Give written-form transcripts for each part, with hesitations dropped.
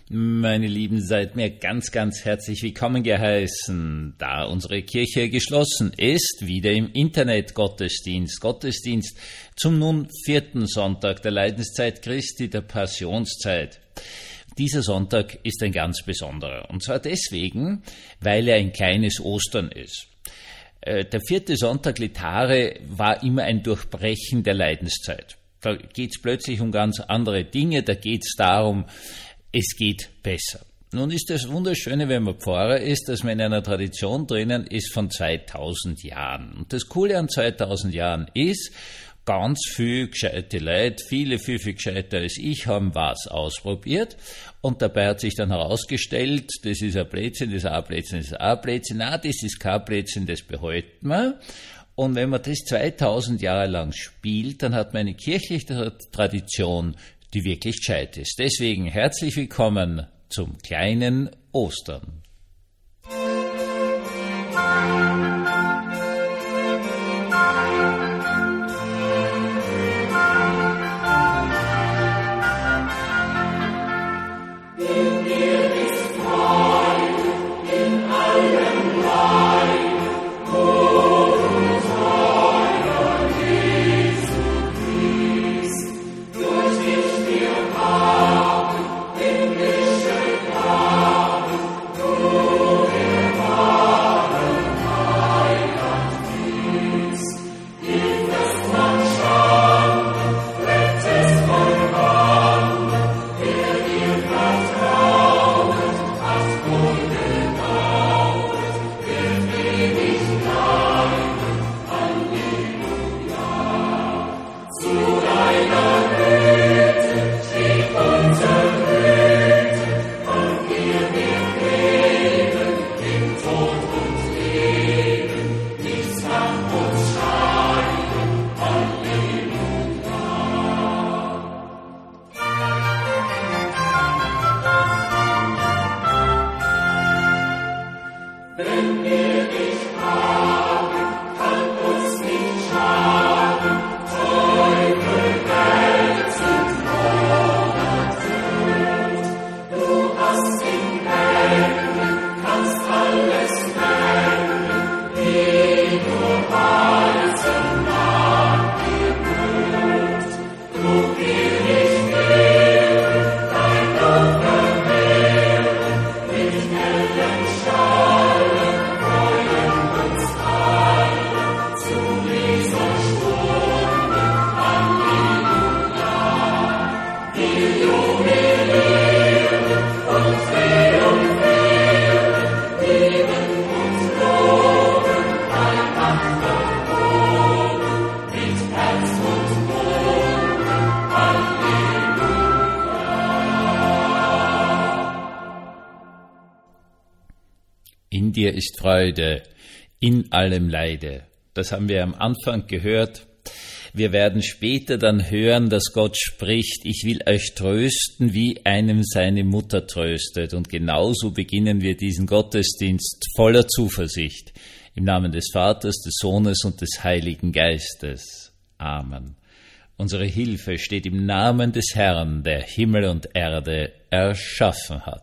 Meine Lieben, seid mir ganz, ganz herzlich willkommen geheißen. Da unsere Kirche geschlossen ist, wieder im Internet Gottesdienst zum nun 4. Sonntag der Leidenszeit Christi, der Passionszeit. Dieser Sonntag ist ein ganz besonderer, und zwar deswegen, weil er ein kleines Ostern ist. Der 4. Sonntag Letare war immer ein Durchbrechen der Leidenszeit. Da geht es plötzlich um ganz andere Dinge, da geht es darum, es geht besser. Nun ist das Wunderschöne, wenn man Pfarrer ist, dass man in einer Tradition drinnen ist von 2000 Jahren. Und das Coole an 2000 Jahren ist, ganz viel gescheite Leute, viele viel gescheiter als ich, haben was ausprobiert. Und dabei hat sich dann herausgestellt, das ist ein Blödsinn, das ist ein Blödsinn, das ist ein Blödsinn. Nein, das ist kein Blödsinn, das behalten wir. Und wenn man das 2000 Jahre lang spielt, dann hat man eine kirchliche Tradition, die wirklich gescheit ist. Deswegen herzlich willkommen zum kleinen Ostern. In dir ist Freude, in allem Leide. Das haben wir am Anfang gehört. Wir werden später dann hören, dass Gott spricht, ich will euch trösten, wie einem seine Mutter tröstet. Und genauso beginnen wir diesen Gottesdienst voller Zuversicht. Im Namen des Vaters, des Sohnes und des Heiligen Geistes. Amen. Unsere Hilfe steht im Namen des Herrn, der Himmel und Erde erschaffen hat.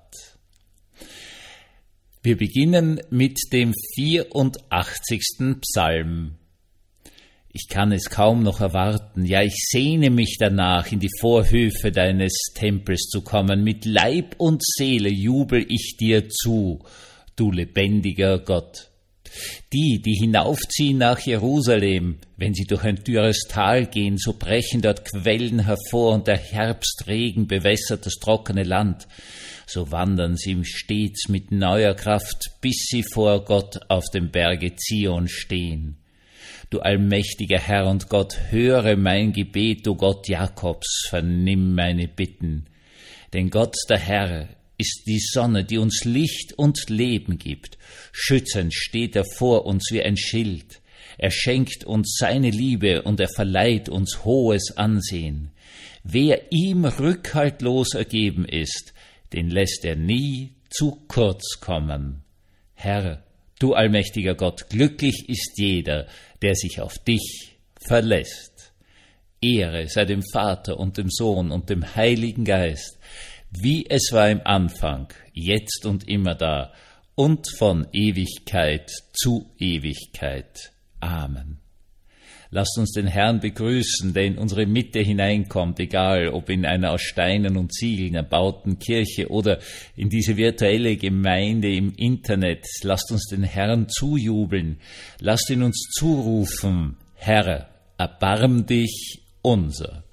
Wir beginnen mit dem 84. Psalm. Ich kann es kaum noch erwarten, ja, ich sehne mich danach, in die Vorhöfe deines Tempels zu kommen. Mit Leib und Seele jubel ich dir zu, du lebendiger Gott. Die hinaufziehen nach Jerusalem, wenn sie durch ein dürres Tal gehen, so brechen dort Quellen hervor und der Herbstregen bewässert das trockene Land. So wandern sie stets mit neuer Kraft, bis sie vor Gott auf dem Berge Zion stehen. Du allmächtiger Herr und Gott, höre mein Gebet, du Gott Jakobs, vernimm meine Bitten. Denn Gott, der Herr, ist die Sonne, die uns Licht und Leben gibt. Schützend steht er vor uns wie ein Schild. Er schenkt uns seine Liebe und er verleiht uns hohes Ansehen. Wer ihm rückhaltlos ergeben ist, den lässt er nie zu kurz kommen. Herr, du allmächtiger Gott, glücklich ist jeder, der sich auf dich verlässt. Ehre sei dem Vater und dem Sohn und dem Heiligen Geist, wie es war im Anfang, jetzt und immer da und von Ewigkeit zu Ewigkeit. Amen. Lasst uns den Herrn begrüßen, der in unsere Mitte hineinkommt, egal ob in einer aus Steinen und Ziegeln erbauten Kirche oder in diese virtuelle Gemeinde im Internet. Lasst uns den Herrn zujubeln. Lasst ihn uns zurufen: Herr, erbarm dich unser.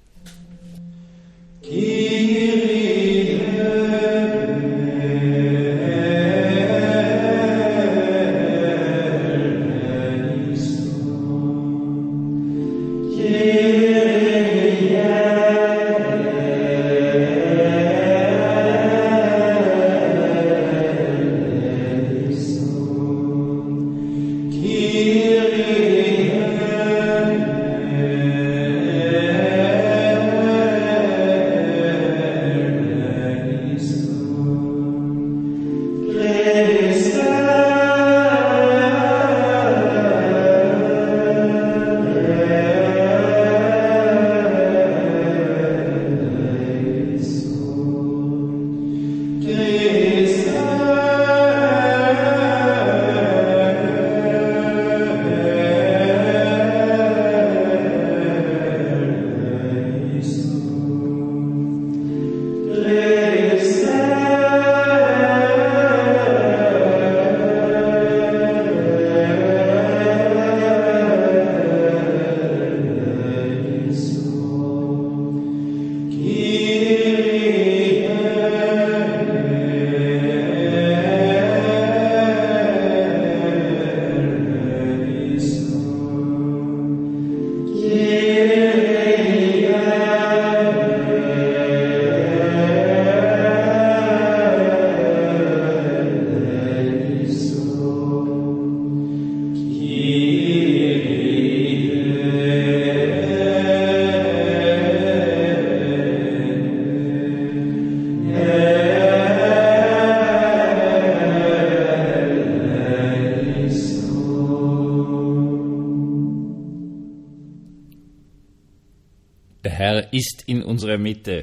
Der Herr ist in unserer Mitte.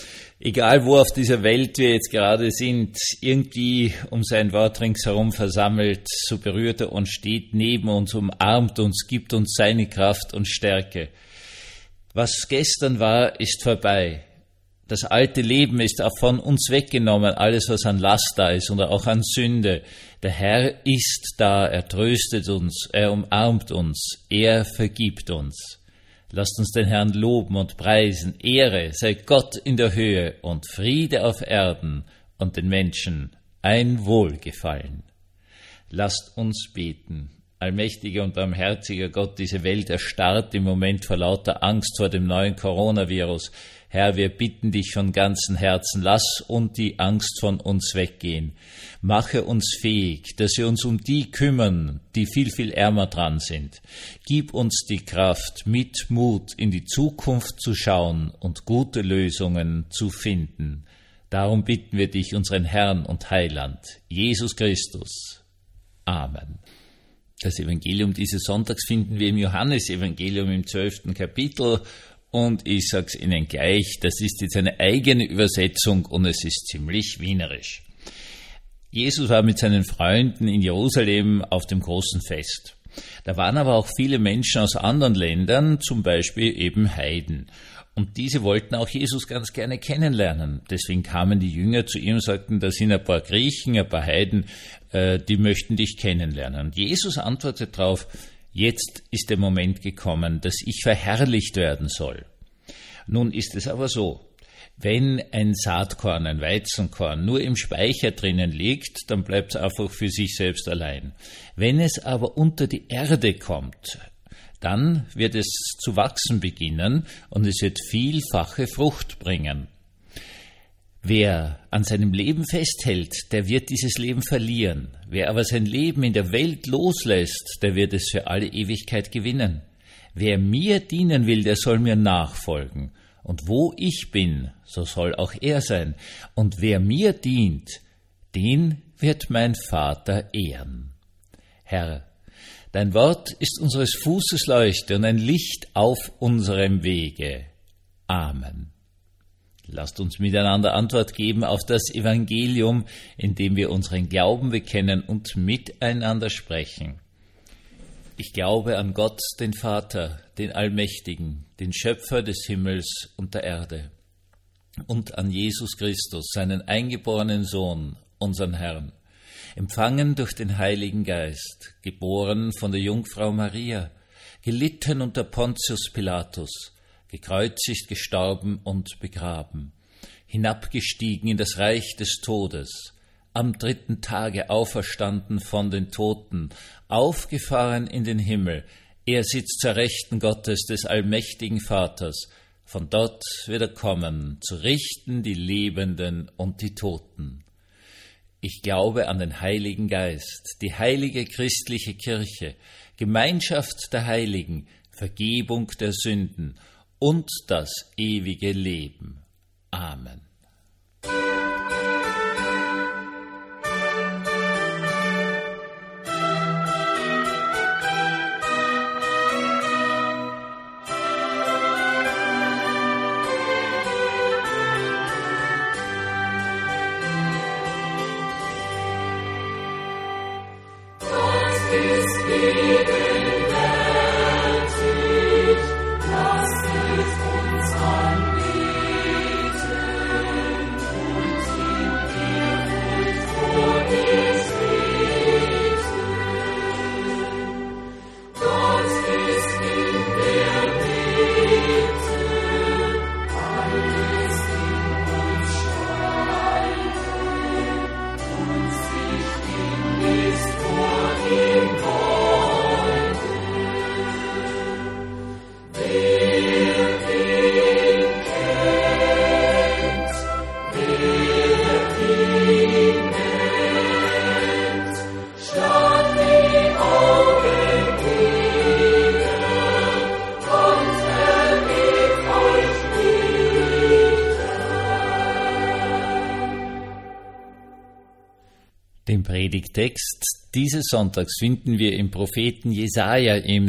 Egal wo auf dieser Welt wir jetzt gerade sind, irgendwie um sein Wort ringsherum versammelt, so berührt er uns, steht neben uns, umarmt uns, gibt uns seine Kraft und Stärke. Was gestern war, ist vorbei. Das alte Leben ist auch von uns weggenommen, alles was an Last da ist oder auch an Sünde. Der Herr ist da, er tröstet uns, er umarmt uns, er vergibt uns. Lasst uns den Herrn loben und preisen. Ehre sei Gott in der Höhe und Friede auf Erden und den Menschen ein Wohlgefallen. Lasst uns beten. Allmächtiger und barmherziger Gott, diese Welt erstarrt im Moment vor lauter Angst vor dem neuen Coronavirus. Herr, wir bitten dich von ganzem Herzen, lass uns die Angst von uns weggehen. Mache uns fähig, dass wir uns um die kümmern, die viel, viel ärmer dran sind. Gib uns die Kraft, mit Mut in die Zukunft zu schauen und gute Lösungen zu finden. Darum bitten wir dich, unseren Herrn und Heiland, Jesus Christus. Amen. Das Evangelium dieses Sonntags finden wir im Johannesevangelium im 12. Kapitel. Und ich sag's Ihnen gleich, das ist jetzt eine eigene Übersetzung und es ist ziemlich wienerisch. Jesus war mit seinen Freunden in Jerusalem auf dem großen Fest. Da waren aber auch viele Menschen aus anderen Ländern, zum Beispiel eben Heiden. Und diese wollten auch Jesus ganz gerne kennenlernen. Deswegen kamen die Jünger zu ihm und sagten, da sind ein paar Griechen, ein paar Heiden, die möchten dich kennenlernen. Und Jesus antwortet darauf, jetzt ist der Moment gekommen, dass ich verherrlicht werden soll. Nun ist es aber so, wenn ein Saatkorn, ein Weizenkorn nur im Speicher drinnen liegt, dann bleibt es einfach für sich selbst allein. Wenn es aber unter die Erde kommt, dann wird es zu wachsen beginnen und es wird vielfache Frucht bringen. Wer an seinem Leben festhält, der wird dieses Leben verlieren. Wer aber sein Leben in der Welt loslässt, der wird es für alle Ewigkeit gewinnen. Wer mir dienen will, der soll mir nachfolgen. Und wo ich bin, so soll auch er sein. Und wer mir dient, den wird mein Vater ehren. Herr, dein Wort ist unseres Fußes Leuchte und ein Licht auf unserem Wege. Amen. Lasst uns miteinander Antwort geben auf das Evangelium, indem wir unseren Glauben bekennen und miteinander sprechen. Ich glaube an Gott, den Vater, den Allmächtigen, den Schöpfer des Himmels und der Erde, und an Jesus Christus, seinen eingeborenen Sohn, unseren Herrn, empfangen durch den Heiligen Geist, geboren von der Jungfrau Maria, gelitten unter Pontius Pilatus, gekreuzigt, gestorben und begraben, hinabgestiegen in das Reich des Todes, am 3. Tage auferstanden von den Toten, aufgefahren in den Himmel, er sitzt zur Rechten Gottes des allmächtigen Vaters, von dort wird er kommen, zu richten die Lebenden und die Toten. Ich glaube an den Heiligen Geist, die heilige christliche Kirche, Gemeinschaft der Heiligen, Vergebung der Sünden und das ewige Leben. Amen. Den Predigtext dieses Sonntags finden wir im Propheten Jesaja im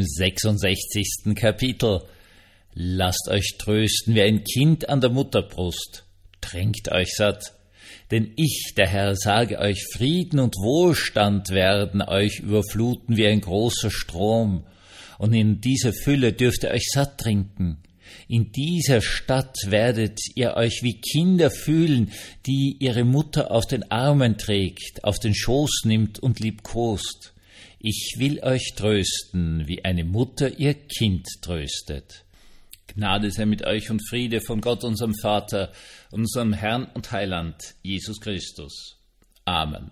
66. Kapitel. Lasst euch trösten wie ein Kind an der Mutterbrust. Trinkt euch satt. Denn ich, der Herr, sage euch, Frieden und Wohlstand werden euch überfluten wie ein großer Strom. Und in dieser Fülle dürft ihr euch satt trinken. In dieser Stadt werdet ihr euch wie Kinder fühlen, die ihre Mutter auf den Armen trägt, auf den Schoß nimmt und liebkost. Ich will euch trösten, wie eine Mutter ihr Kind tröstet. Gnade sei mit euch und Friede von Gott, unserem Vater, unserem Herrn und Heiland, Jesus Christus. Amen.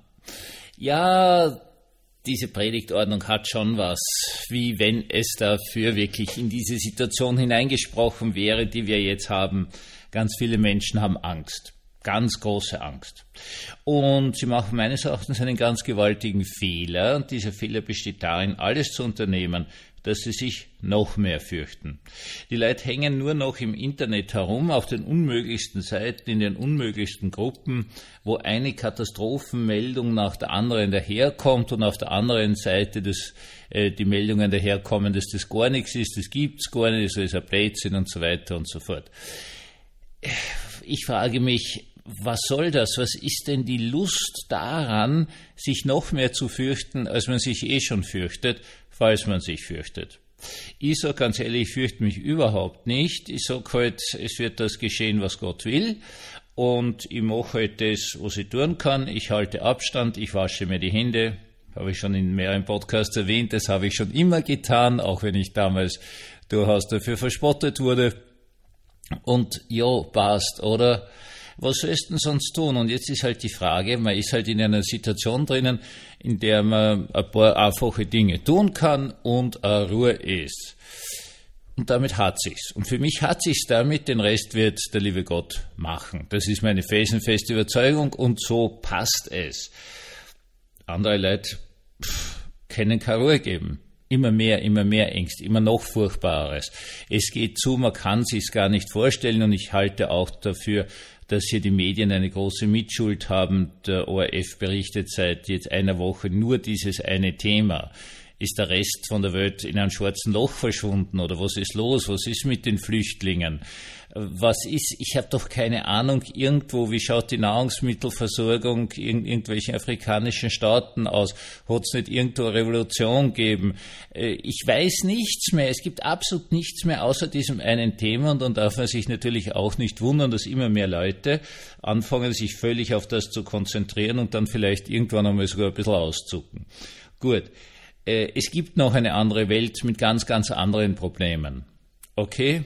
Ja, diese Predigtordnung hat schon was, wie wenn es dafür wirklich in diese Situation hineingesprochen wäre, die wir jetzt haben. Ganz viele Menschen haben Angst, ganz große Angst. Und sie machen meines Erachtens einen ganz gewaltigen Fehler. Und dieser Fehler besteht darin, alles zu unternehmen, dass sie sich noch mehr fürchten. Die Leute hängen nur noch im Internet herum, auf den unmöglichsten Seiten, in den unmöglichsten Gruppen, wo eine Katastrophenmeldung nach der anderen daherkommt und auf der anderen Seite die Meldungen daherkommen, dass das gar nichts ist, das gibt's gar nicht, das ist ein Blödsinn und so weiter und so fort. Ich frage mich, was soll das? Was ist denn die Lust daran, sich noch mehr zu fürchten, als man sich eh schon fürchtet, falls man sich fürchtet? Ich sage ganz ehrlich, ich fürchte mich überhaupt nicht. Ich sage halt, es wird das geschehen, was Gott will. Und ich mache halt das, was ich tun kann. Ich halte Abstand, ich wasche mir die Hände. Habe ich schon in mehreren Podcasts erwähnt. Das habe ich schon immer getan, auch wenn ich damals durchaus dafür verspottet wurde. Und ja, passt, oder? Was sollst du denn sonst tun? Und jetzt ist halt die Frage, man ist halt in einer Situation drinnen, in der man ein paar einfache Dinge tun kann und Ruhe ist. Und damit hat sich's. Und für mich hat sich's damit, den Rest wird der liebe Gott machen. Das ist meine felsenfeste Überzeugung und so passt es. Andere Leute können keine Ruhe geben. Immer mehr Ängste, immer noch Furchtbares. Es geht zu, man kann sich's gar nicht vorstellen und ich halte auch dafür, dass hier die Medien eine große Mitschuld haben. Der ORF berichtet seit jetzt einer Woche nur dieses eine Thema. Ist der Rest von der Welt in einem schwarzen Loch verschwunden oder was ist los? Was ist mit den Flüchtlingen? Was ist, ich habe doch keine Ahnung irgendwo, wie schaut die Nahrungsmittelversorgung in irgendwelchen afrikanischen Staaten aus? Hat es nicht irgendwo eine Revolution gegeben? Ich weiß nichts mehr. Es gibt absolut nichts mehr außer diesem einen Thema und dann darf man sich natürlich auch nicht wundern, dass immer mehr Leute anfangen, sich völlig auf das zu konzentrieren und dann vielleicht irgendwann einmal sogar ein bisschen auszucken. Gut. Es gibt noch eine andere Welt mit ganz, ganz anderen Problemen. Okay?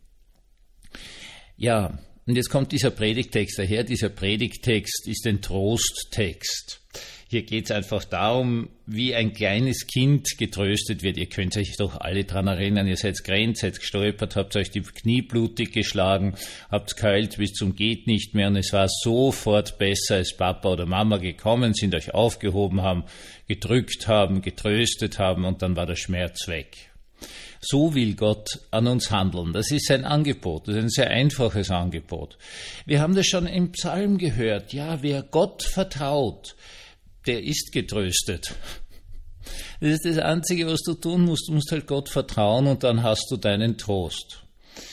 Ja, und jetzt kommt dieser Predigtext daher. Dieser Predigtext ist ein Trosttext. Hier geht es einfach darum, wie ein kleines Kind getröstet wird. Ihr könnt euch doch alle dran erinnern, ihr seid gerannt, seid gestolpert, habt euch die Knie blutig geschlagen, habt geheult bis zum geht nicht mehr und es war sofort besser, als Papa oder Mama gekommen sind, euch aufgehoben haben, gedrückt haben, getröstet haben und dann war der Schmerz weg. So will Gott an uns handeln. Das ist sein Angebot. Das ist ein sehr einfaches Angebot. Wir haben das schon im Psalm gehört. Ja, wer Gott vertraut, der ist getröstet. Das ist das Einzige, was du tun musst. Du musst halt Gott vertrauen und dann hast du deinen Trost.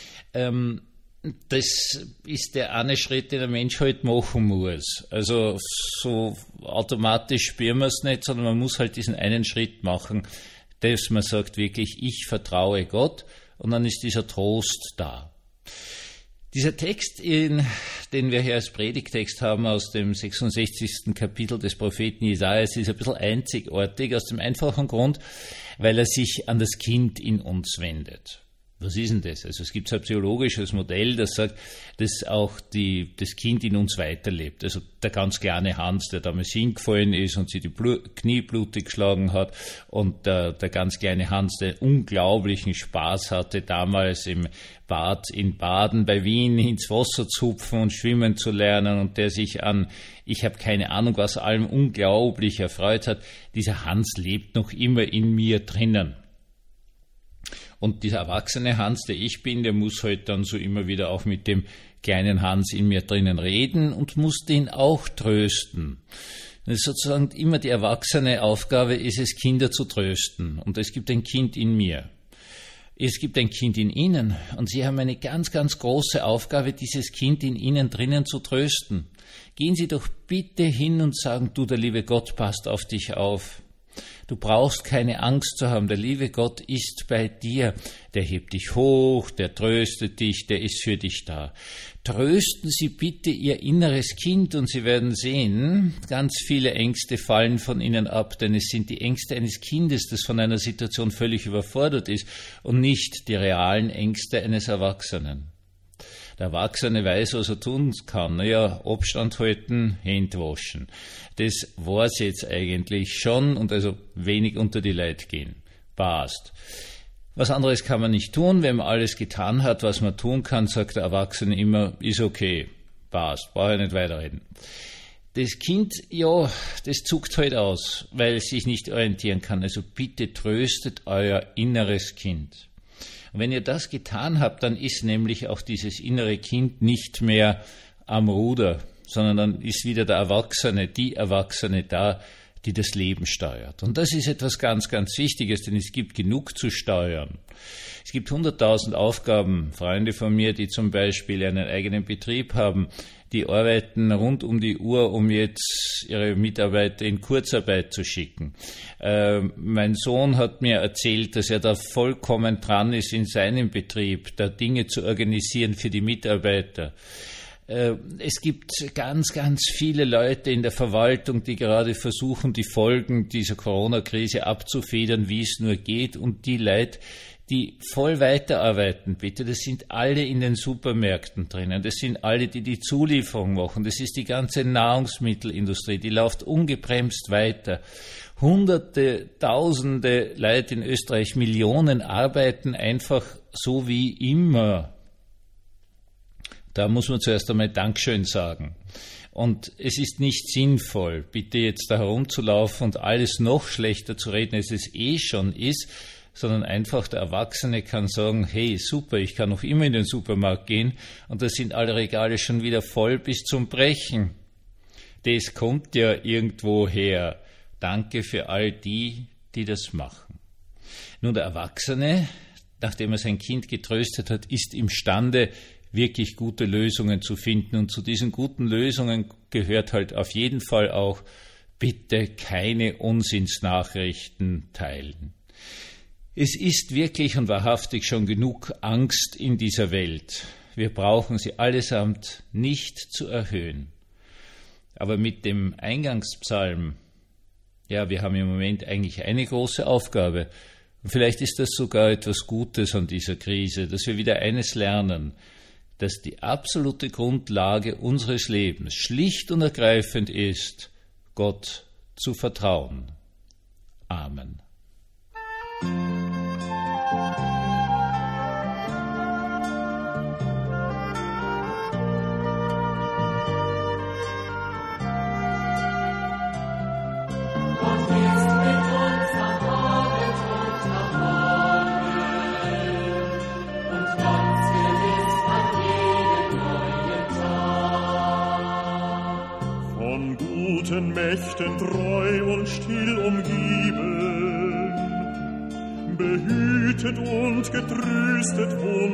Das ist der eine Schritt, den der Mensch halt machen muss. Also so automatisch spüren wir es nicht, sondern man muss halt diesen einen Schritt machen, dass man sagt wirklich, ich vertraue Gott und dann ist dieser Trost da. Dieser Text, den wir hier als Predigtext haben aus dem 66. Kapitel des Propheten Jesajas, ist ein bisschen einzigartig aus dem einfachen Grund, weil er sich an das Kind in uns wendet. Was ist denn das? Also es gibt so ein psychologisches Modell, das sagt, dass auch das Kind in uns weiterlebt. Also der ganz kleine Hans, der damals hingefallen ist und sich die Knie blutig geschlagen hat und der ganz kleine Hans, der unglaublichen Spaß hatte, damals im Bad in Baden bei Wien ins Wasser zu hupfen und schwimmen zu lernen und der sich an, ich habe keine Ahnung was, allem unglaublich erfreut hat. Dieser Hans lebt noch immer in mir drinnen. Und dieser erwachsene Hans, der ich bin, der muss halt dann so immer wieder auch mit dem kleinen Hans in mir drinnen reden und muss den auch trösten. Das ist sozusagen immer die erwachsene Aufgabe, ist es, Kinder zu trösten. Und es gibt ein Kind in mir. Es gibt ein Kind in Ihnen. Und Sie haben eine ganz, ganz große Aufgabe, dieses Kind in Ihnen drinnen zu trösten. Gehen Sie doch bitte hin und sagen, du, der liebe Gott passt auf dich auf. Du brauchst keine Angst zu haben, der liebe Gott ist bei dir, der hebt dich hoch, der tröstet dich, der ist für dich da. Trösten Sie bitte Ihr inneres Kind und Sie werden sehen, ganz viele Ängste fallen von Ihnen ab, denn es sind die Ängste eines Kindes, das von einer Situation völlig überfordert ist und nicht die realen Ängste eines Erwachsenen. Der Erwachsene weiß, was er tun kann. Naja, Abstand halten, Hände waschen. Das war's jetzt eigentlich schon und also wenig unter die Leute gehen. Passt. Was anderes kann man nicht tun. Wenn man alles getan hat, was man tun kann, sagt der Erwachsene immer, ist okay. Passt. Brauche ich nicht weiterreden. Das Kind, ja, das zuckt halt aus, weil es sich nicht orientieren kann. Also bitte tröstet euer inneres Kind. Und wenn ihr das getan habt, dann ist nämlich auch dieses innere Kind nicht mehr am Ruder, sondern dann ist wieder der Erwachsene, die Erwachsene da, die das Leben steuert. Und das ist etwas ganz, ganz Wichtiges, denn es gibt genug zu steuern. Es gibt 100.000 Aufgaben, Freunde von mir, die zum Beispiel einen eigenen Betrieb haben, die arbeiten rund um die Uhr, um jetzt ihre Mitarbeiter in Kurzarbeit zu schicken. Mein Sohn hat mir erzählt, dass er da vollkommen dran ist, in seinem Betrieb da Dinge zu organisieren für die Mitarbeiter. Es gibt ganz, ganz viele Leute in der Verwaltung, die gerade versuchen, die Folgen dieser Corona-Krise abzufedern, wie es nur geht. Und die Leute, die voll weiterarbeiten, bitte, das sind alle in den Supermärkten drinnen. Das sind alle, die die Zulieferung machen. Das ist die ganze Nahrungsmittelindustrie. Die läuft ungebremst weiter. Hunderte, Tausende Leute in Österreich, Millionen arbeiten einfach so wie immer. Da muss man zuerst einmal Dankeschön sagen. Und es ist nicht sinnvoll, bitte jetzt da herumzulaufen und alles noch schlechter zu reden, als es eh schon ist, sondern einfach der Erwachsene kann sagen, hey, super, ich kann noch immer in den Supermarkt gehen und da sind alle Regale schon wieder voll bis zum Brechen. Das kommt ja irgendwo her. Danke für all die, die das machen. Nun, der Erwachsene, nachdem er sein Kind getröstet hat, ist imstande, wirklich gute Lösungen zu finden. Und zu diesen guten Lösungen gehört halt auf jeden Fall auch, bitte keine Unsinnsnachrichten teilen. Es ist wirklich und wahrhaftig schon genug Angst in dieser Welt. Wir brauchen sie allesamt nicht zu erhöhen. Aber mit dem Eingangspsalm, ja, wir haben im Moment eigentlich eine große Aufgabe. Und vielleicht ist das sogar etwas Gutes an dieser Krise, dass wir wieder eines lernen, dass die absolute Grundlage unseres Lebens schlicht und ergreifend ist, Gott zu vertrauen. Amen. Mächten treu und still umgeben, behütet und getröstet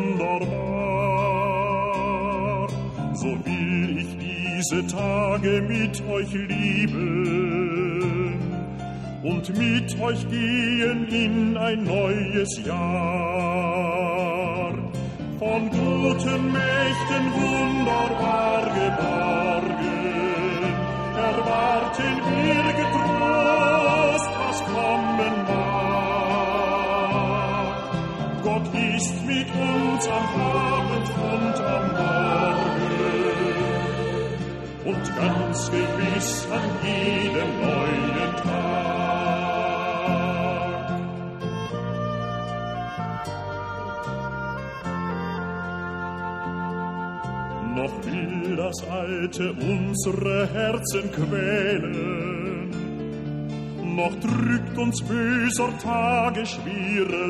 wunderbar. So will ich diese Tage mit euch lieben und mit euch gehen in ein neues Jahr. Von guten Mächten wunderbar geborgen, erwarten wir getrost, was kommen mag. Gott ist mit uns am Abend und am Morgen und ganz gewiss an jedem neuen Tag. Noch will das Alte unsere Herzen quälen, noch drückt uns böser Tage schwere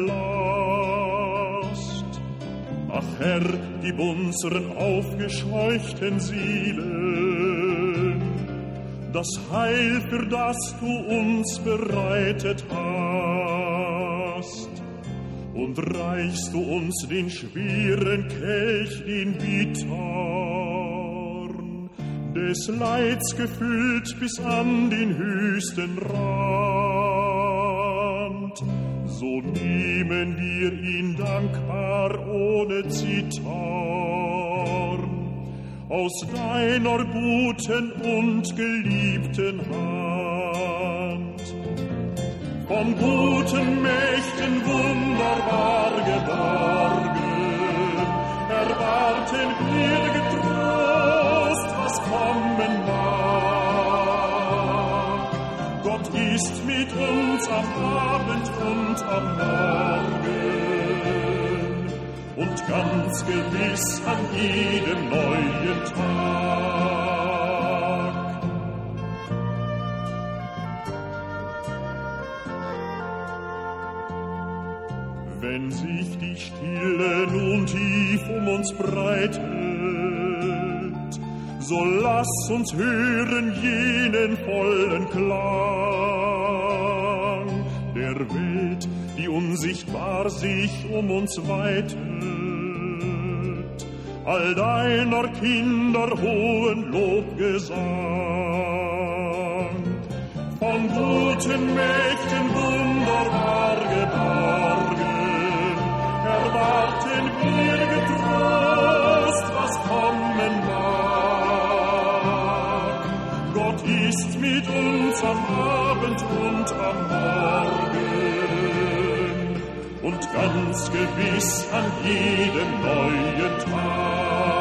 Last. Ach Herr, gib unseren aufgescheuchten Seelen das Heil, für das du uns bereitet hast. Und reichst du uns den schweren Kelch, den Bittern, des Leids gefüllt bis an den höchsten Rand, so nehmen wir ihn dankbar ohne Zittern, aus deiner guten und geliebten Hand. Von guten Mächten wunderbar geborgen, erwarten wir getrost, was kommen mag. Gott ist mit uns am Abend und am Morgen und ganz gewiss an jedem neuen Tag. Wenn sich die Stille nun tief um uns breitet, so lass uns hören jenen vollen Klang der Welt, die unsichtbar sich um uns weitet, all deiner Kinder hohen Lobgesang. Von guten Mächten wunderbar geborgen, erwarten wir getrost, was kommen mag. Gott ist mit uns am Abend und am Morgen und ganz gewiss an jedem neuen Tag.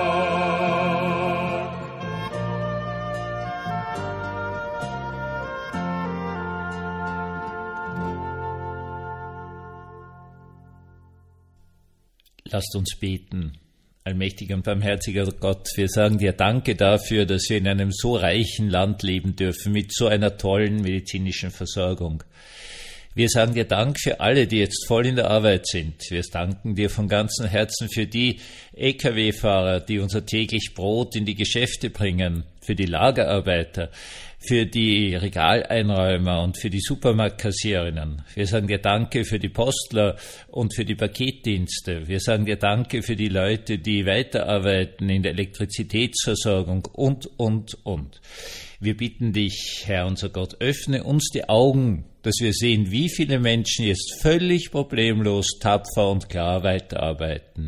Lasst uns beten. Allmächtiger und barmherziger Gott, wir sagen dir Danke dafür, dass wir in einem so reichen Land leben dürfen, mit so einer tollen medizinischen Versorgung. Wir sagen dir Dank für alle, die jetzt voll in der Arbeit sind. Wir danken dir von ganzem Herzen für die Lkw-Fahrer, die unser täglich Brot in die Geschäfte bringen, für die Lagerarbeiter, für die Regaleinräumer und für die Supermarktkassiererinnen. Wir sagen dir Danke für die Postler und für die Paketdienste. Wir sagen dir Danke für die Leute, die weiterarbeiten in der Elektrizitätsversorgung und. Wir bitten dich, Herr unser Gott, öffne uns die Augen, dass wir sehen, wie viele Menschen jetzt völlig problemlos, tapfer und klar weiterarbeiten.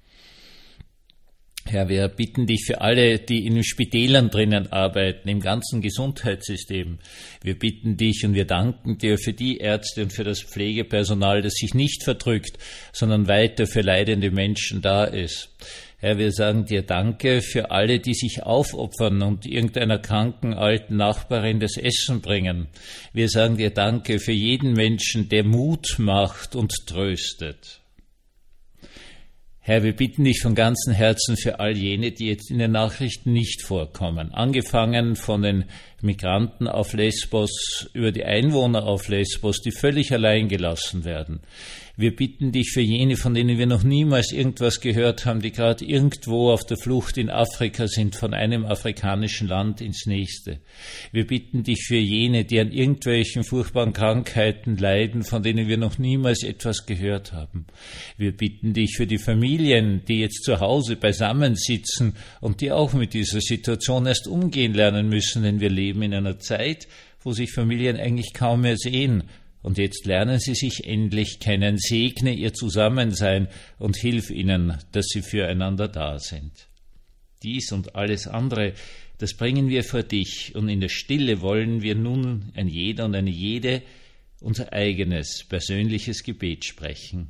Herr, wir bitten dich für alle, die in den Spitälern drinnen arbeiten, im ganzen Gesundheitssystem. Wir bitten dich und wir danken dir für die Ärzte und für das Pflegepersonal, das sich nicht verdrückt, sondern weiter für leidende Menschen da ist. Herr, wir sagen dir Danke für alle, die sich aufopfern und irgendeiner kranken alten Nachbarin das Essen bringen. Wir sagen dir Danke für jeden Menschen, der Mut macht und tröstet. Herr, wir bitten dich von ganzem Herzen für all jene, die jetzt in den Nachrichten nicht vorkommen. Angefangen von den Migranten auf Lesbos über die Einwohner auf Lesbos, die völlig allein gelassen werden. Wir bitten dich für jene, von denen wir noch niemals irgendwas gehört haben, die gerade irgendwo auf der Flucht in Afrika sind, von einem afrikanischen Land ins nächste. Wir bitten dich für jene, die an irgendwelchen furchtbaren Krankheiten leiden, von denen wir noch niemals etwas gehört haben. Wir bitten dich für die Familien, die jetzt zu Hause beisammensitzen und die auch mit dieser Situation erst umgehen lernen müssen, denn wir leben in einer Zeit, wo sich Familien eigentlich kaum mehr sehen. Und jetzt lernen sie sich endlich kennen. Segne ihr Zusammensein und hilf ihnen, dass sie füreinander da sind. Dies und alles andere, das bringen wir vor dich. Und in der Stille wollen wir nun ein jeder und eine jede unser eigenes persönliches Gebet sprechen.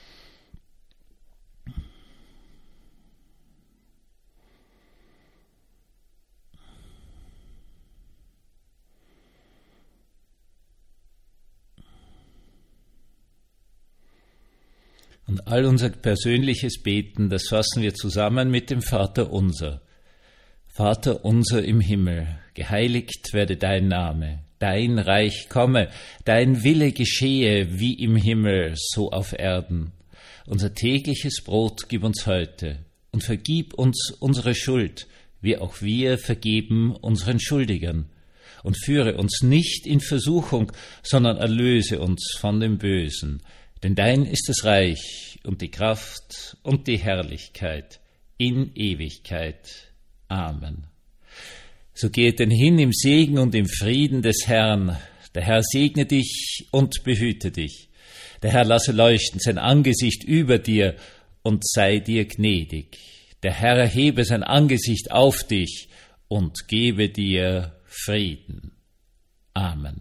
Und all unser persönliches Beten, das fassen wir zusammen mit dem Vater unser. Vater unser im Himmel, geheiligt werde dein Name, dein Reich komme, dein Wille geschehe wie im Himmel, so auf Erden. Unser tägliches Brot gib uns heute und vergib uns unsere Schuld, wie auch wir vergeben unseren Schuldigern. Und führe uns nicht in Versuchung, sondern erlöse uns von dem Bösen. Denn dein ist das Reich und die Kraft und die Herrlichkeit in Ewigkeit. Amen. So geht denn hin im Segen und im Frieden des Herrn. Der Herr segne dich und behüte dich. Der Herr lasse leuchten sein Angesicht über dir und sei dir gnädig. Der Herr erhebe sein Angesicht auf dich und gebe dir Frieden. Amen.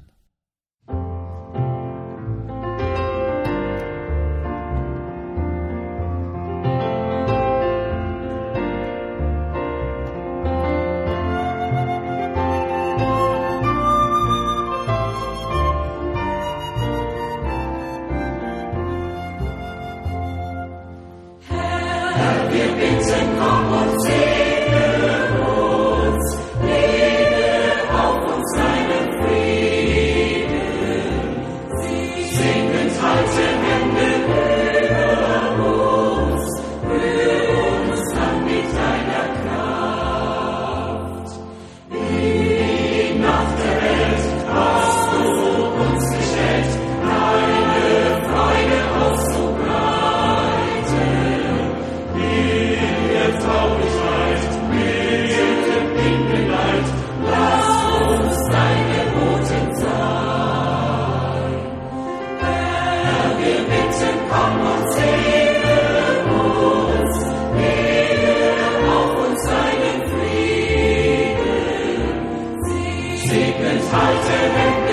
Segnet, halte,